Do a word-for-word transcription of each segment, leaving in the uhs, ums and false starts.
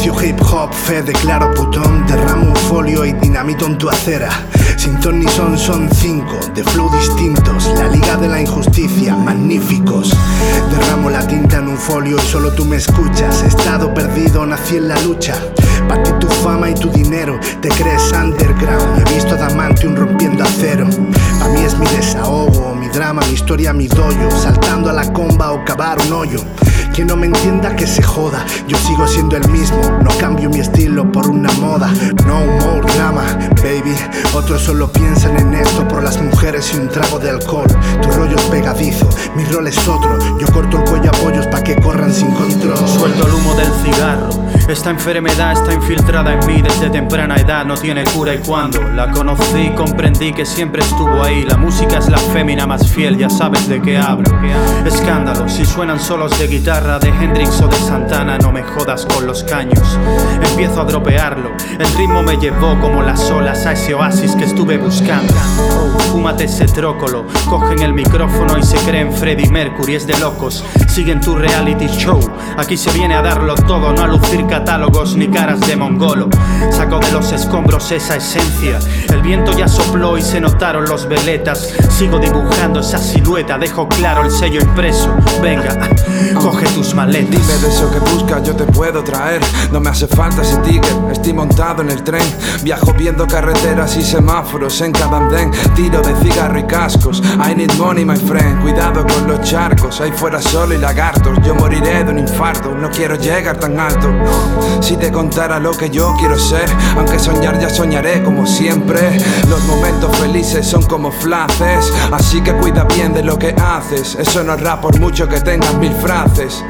Anuncio hip hop, fe declaro putón. Derramo un folio y dinamito en tu acera. Sin ton ni son, son cinco, de flow distintos. La liga de la injusticia, magníficos. Derramo la tinta en un folio y solo tú me escuchas. He estado perdido, nací en la lucha. Para ti tu fama y tu dinero, te crees underground. He visto adamantium rompiendo acero. Pa' mí es mi desahogo, mi drama, mi historia, mi doyo. Saltando a la comba o cavar un hoyo. Quien no me entienda que se joda, yo sigo siendo el mismo. No cambio mi estilo por una moda. No more drama, baby. Otros solo piensan en esto por las mujeres y un trago de alcohol. Tu rollo es pegadizo, mi rol es otro. Yo corto el cuello a pollos pa' que corran sin control. Suelto el humo del cigarro. Esta enfermedad está infiltrada en mí desde temprana edad. No tiene cura y cuando la conocí comprendí que siempre estuvo ahí. La música es la fémina más fiel, ya sabes de qué hablo. Escándalo, si suenan solos de guitarra de Hendrix o de Santana, no me jodas con los caños. Empiezo a dropearlo, el ritmo me llevó como las olas a ese oasis que estuve buscando. Oh, fúmate ese trócolo, cogen el micrófono y se creen Freddie Mercury, es de locos. Siguen tu reality show, aquí se viene a darlo todo, no a lucir catálogos ni caras de mongolo. Saco de los escombros esa esencia, el viento ya sopló y se notaron los veletas. Sigo dibujando esa silueta, dejo claro el sello impreso. Venga, coge tus maletas. Dime de eso que buscas, yo te puedo traer. No me hace falta ese ticket, estoy montado en el tren. Viajo viendo carreteras y semáforos en cada andén. Tiro de cigarro y cascos, I need money my friend. Cuidado con los charcos, ahí fuera solo y lagartos. Yo moriré de un infarto, no quiero llegar tan alto. Si te contara lo que yo quiero ser, aunque soñar ya soñaré como siempre. Los momentos felices son como flashes, así que cuida bien de lo que haces. Eso no es rap por mucho que tengas mil frases.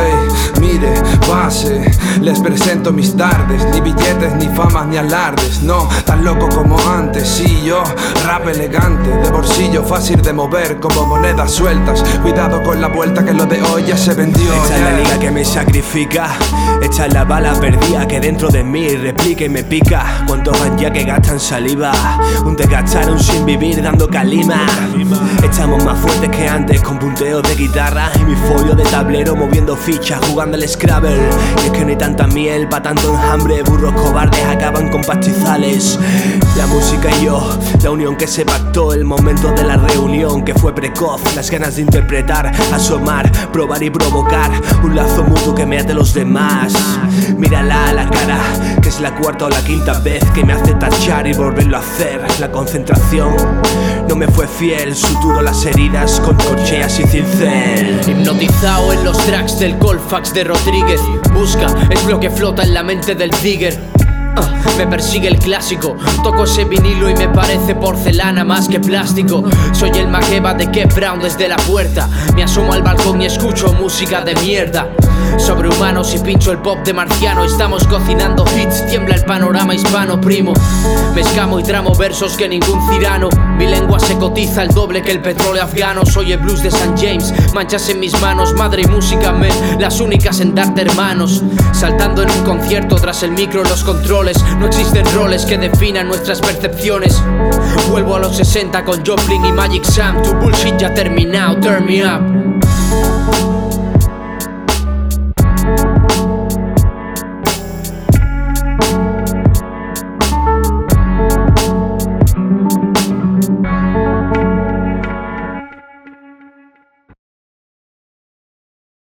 Ey, mire, pase, les presento mis tardes. Ni billetes, ni famas, ni alardes. No, tan loco como antes. Sí, yo, rap elegante, de bolsillo fácil de mover como monedas sueltas. Cuidado con la vuelta que lo de hoy ya se vendió. Esta es la liga que me sacrifica, esta es la bala perdida que dentro de mí replica y me pica. Cuántos van ya que gastan saliva, un desgastar, un sin vivir dando calima. Estamos más fuertes que antes con punteos de guitarra y mi folio de tablero moviendo fichas, jugando al Scrabble. Y es que no hay tanta miel pa' tanto enjambre, burros cobardes acaban con pastizales. La música y yo, la unión que se pactó, el momento de la reunión que fue precoz, las ganas de interpretar, asomar, probar y provocar, un lazo mutuo que me ate los demás. Mírala a la cara, que es la cuarta o la quinta vez que me hace tachar y volverlo a hacer. La concentración no me fue fiel, suturo las heridas con corcheas y cincel. Hipnotizado en los tracks del Colfax de Rodríguez. Busca, es lo que flota en la mente del digger. Uh, me persigue el clásico, toco ese vinilo y me parece porcelana más que plástico. Soy el Makeba de Kev Brown desde la puerta. Me asomo al balcón y escucho música de mierda. Sobrehumanos y pincho el pop de marciano. Estamos cocinando hits, tiembla el panorama hispano, primo. Me escamo y tramo versos que ningún cirano. Mi lengua se cotiza el doble que el petróleo afgano. Soy el blues de Saint James, manchas en mis manos. Madre y música, men, las únicas en darte hermanos. Saltando en un concierto tras el micro los controles. No existen roles que definan nuestras percepciones. Vuelvo a los sesenta con Joplin y Magic Sam. Tu bullshit ya terminado, turn me up.